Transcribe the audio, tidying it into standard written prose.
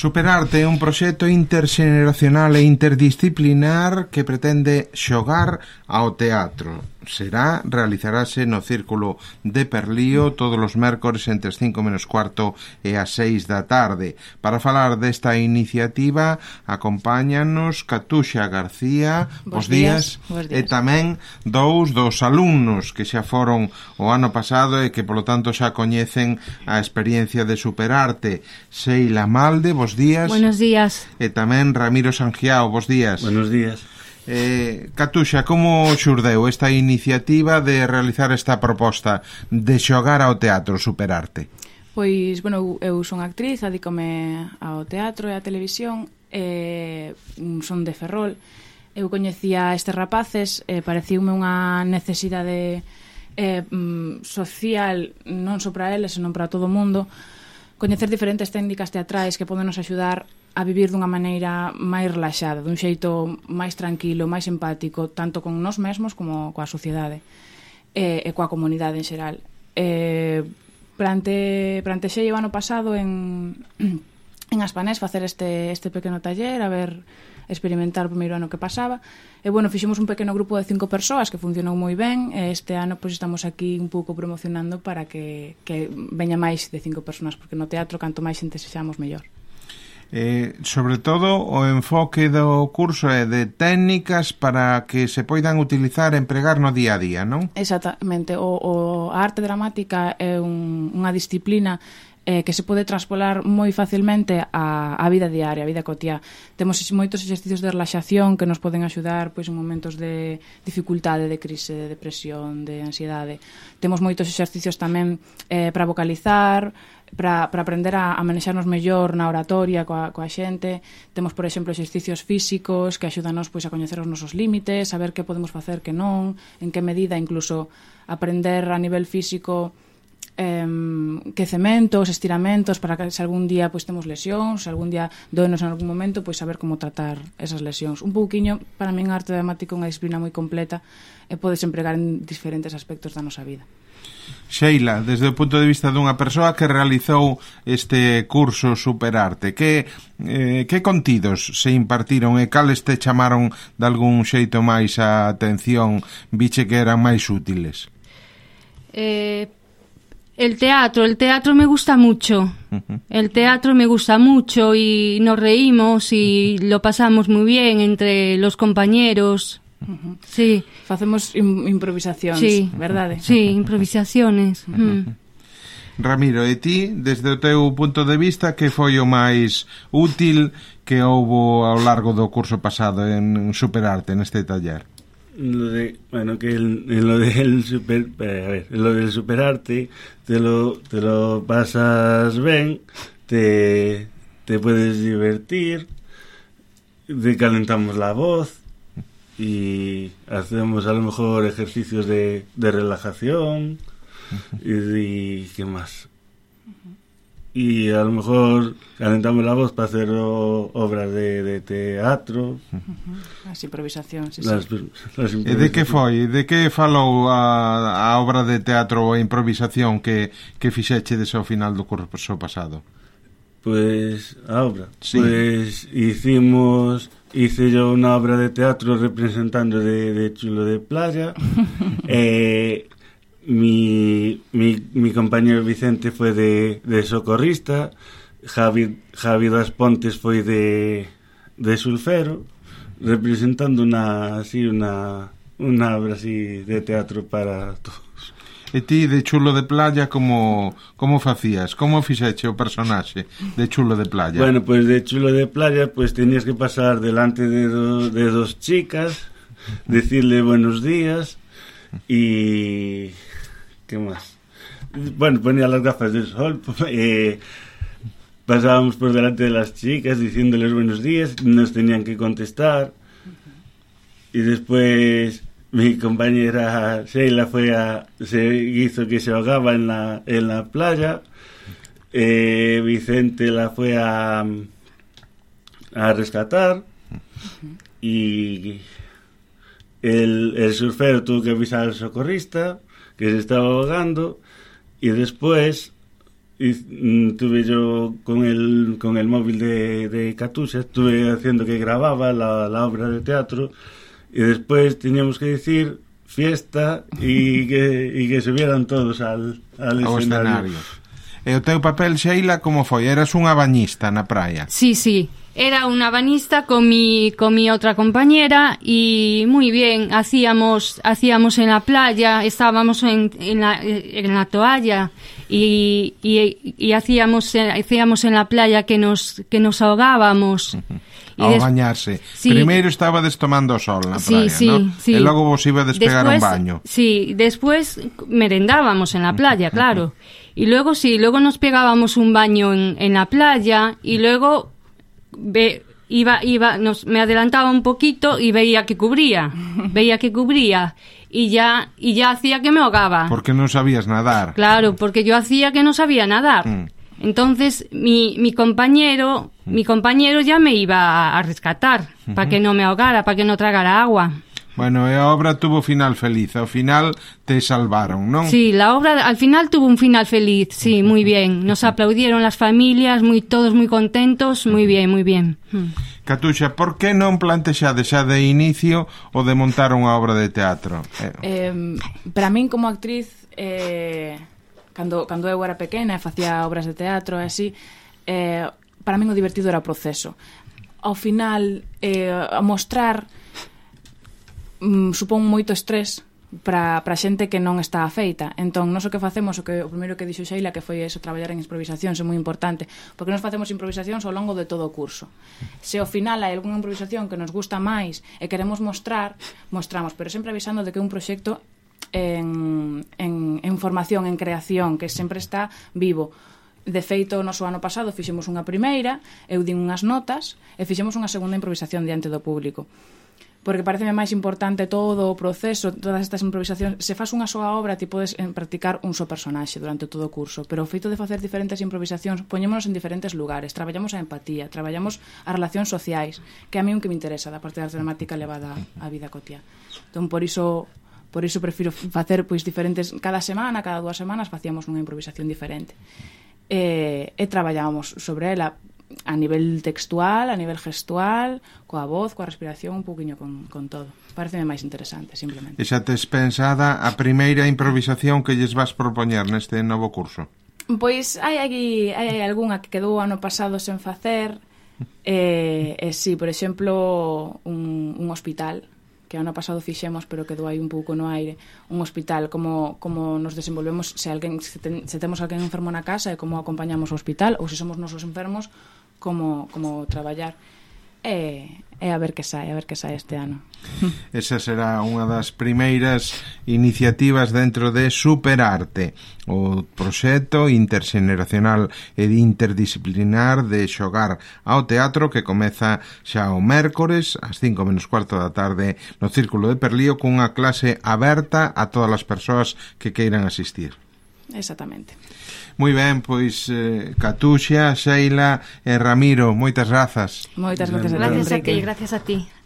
Superarte é un proxecto interxeneracional e interdisciplinar que pretende xogar ao teatro. Realizarase no Círculo de Perlío todos os mércores entre as 5 menos cuarto e as 6 da tarde. Para falar desta iniciativa acompáñanos Catuxa García, bos días. E tamén dous dos alumnos que xa foron o ano pasado e que polo tanto xa coñecen a experiencia de Superarte. Sheila Malde, bos días. Buenos días. E tamén Ramiro Sangiao, bos días. Buenos días. Catuxa, como xurdeu esta iniciativa de realizar esta proposta de xogar ao teatro Superarte? Pois, bueno, eu son actriz, adícome ao teatro e á televisión, son de Ferrol. Eu coñecía estes rapaces, pareciume unha necesidade social, non só para eles, senón para todo o mundo, coñecer diferentes técnicas teatrais que poden nos axudar a vivir dunha maneira máis relaxada, dun xeito máis tranquilo, máis empático, tanto con nós mesmos como coa sociedade e coa comunidade en xeral. Plantexei o ano pasado en Aspanés facer este pequeno taller, a ver, experimentar o primeiro ano que pasaba. E, bueno, fixemos un pequeno grupo de 5 persoas que funcionou moi ben, e este ano pois estamos aquí un pouco promocionando para que veña máis de 5 persoas, porque no teatro canto máis xente sexamos mellor. Sobre todo o enfoque do curso é de técnicas para que se poidan utilizar e empregar no día a día, non? Exactamente, a arte dramática é unha disciplina que se pode transpolar moi facilmente á vida diaria, á vida cotiá. Temos moitos exercicios de relaxación que nos poden axudar pois en momentos de dificultade, de crise, de depresión, de ansiedade. Temos moitos exercicios tamén para vocalizar, para aprender a manexarnos mellor na oratoria coa xente. Temos, por exemplo, exercicios físicos que axúdanos pois a coñecer os nosos límites, a ver que podemos facer que non, en que medida, incluso aprender a nivel físico quecementos, estiramentos, para que se algún día pois temos lesións, se algún día doenos en algún momento, pois saber como tratar esas lesións. Un pouquiño, para min, a arte dramática é unha disciplina moi completa e podes empregar en diferentes aspectos da nosa vida. Sheila, desde o punto de vista dunha persoa que realizou este curso Superarte, que contidos se impartiron e cales te chamaron de algún xeito máis a atención, biche que eran máis útiles? El teatro me gusta mucho. El teatro me gusta mucho y nos reímos y lo pasamos muy bien entre los compañeros. Sí. Facemos improvisacións, sí, verdade? Sí, improvisaciones. Ramiro, e ti, desde o teu punto de vista, que foi o máis útil que houbo ao largo do curso pasado en Superarte, neste taller? Lo del Superarte te lo pasas ben, te puedes divertir, te calentamos la voz y hacemos a lo mejor ejercicios de relajación y ¿qué más? Y a lo mejor calentamos la voz para hacer obras de teatro. As improvisacións, sí. Las E de que foi? De que falou a obra de teatro ou a improvisación que fixechedes ao final do curso pasado? Pues a obra, sí. Pues hice yo una obra de teatro representando de Chulo de Playa. Mi compañero Vicente fue de socorrista, Javi das Pontes foi de sulfero, representando una obra así de teatro para todos. E ti de Chulo de Playa como facías? Como fixeche o personaxe de Chulo de Playa? Bueno, pues de Chulo de Playa pues tenías que pasar delante de dos chicas, decirle buenos días y ¿qué más? Bueno, ponía las gafas de sol, pasábamos por delante de las chicas diciéndoles buenos días, nos tenían que contestar y después mi compañera Sheila hizo que se ahogaba en la playa, Vicente la fue a rescatar y el surfero tuvo que avisar al socorrista que se estaba ahogando y después Tuve yo con el móvil de Catuxa, estuve haciendo que grababa la obra de teatro, y después teníamos que decir fiesta y que subieran todos al escenario. E o teu papel, Sheila, como foi? Eras unha bañista na praia? Sí, sí. Era una banista con mi otra compañera y muy bien, hacíamos en la playa, estábamos en la toalla y hacíamos en la playa que nos ahogábamos. Ao bañarse. Sí. Primeiro estabades tomando sol na praia, sí, ¿no? Sí. E logo vos iba a despegar un baño. Sí, después merendábamos en la playa, claro. Y luego nos pegábamos un baño en la playa y luego me adelantaba un poquito y veía que cubría y ya hacía que me ahogaba. Porque no sabías nadar. Claro, porque yo hacía que no sabía nadar. Entonces mi compañero ya me iba a rescatar para que no me ahogara, para que no tragara agua. Bueno, e a obra tuvo final feliz. Ao final te salvaron, non? Sí, la obra al final tuvo un final feliz, sí, muy bien. Nos aplaudieron las familias, todos muy contentos, muy bien, muy bien. Catuxa, por que non plantexades xa de inicio o de montar unha obra de teatro? Para min como actriz, cando eu era pequena e facía obras de teatro e así, para min o divertido era o proceso. Ao final, a mostrar supón moito estrés para xente que non está afeita. Entón, nós o que facemos, o primeiro que dixo Sheila, que foi eso, traballar en improvisacións, é moi importante, porque nós facemos improvisacións ao longo de todo o curso. Se ao final hai algunha improvisación que nos gusta máis e queremos mostrar, mostramos, pero sempre avisando de que é un proxecto en formación, en creación, que sempre está vivo. De feito, o noso ano pasado fixemos unha primeira, eu din unhas notas e fixemos unha segunda improvisación diante do público. Porque pareceme máis importante todo o proceso, todas estas improvisacións. Se faz unha soa obra, ti podes practicar un só personaxe durante todo o curso, pero o feito de facer diferentes improvisacións, poñémonos en diferentes lugares, traballamos a empatía, traballamos as relacións sociais, que a mí é un que me interesa da parte da arte dramática levada á vida cotiá. Entón, por iso prefiro facer diferentes, cada semana, cada 2 semanas facíamos unha improvisación diferente. E traballábamos sobre ela a nivel textual, a nivel gestual, coa voz, coa respiración, un poquinho con todo. Pareceme máis interesante, simplemente. E xa tes pensada a primeira improvisación que lles vas propoñer neste novo curso? Pois hai algunha que quedou ano pasado sen facer, sí, por exemplo, un hospital, que ano pasado fixemos, pero quedou aí un pouco no aire, un hospital, como nos desenvolvemos se temos alguén enfermo na casa e como acompañamos o hospital, ou se somos nosos enfermos, como traballar. E a ver que sae este ano. Esa será unha das primeiras iniciativas dentro de Superarte, o proxecto interxeneracional e interdisciplinar de xogar ao teatro que comeza xa o mércores ás 5:15 da tarde no Círculo de Perlío, cunha clase aberta a todas as persoas que queiran asistir. Exactamente. Moi ben, pois Catuxa, Sheila e Ramiro, moitas grazas. Moitas grazas a ti, Gracias a ti.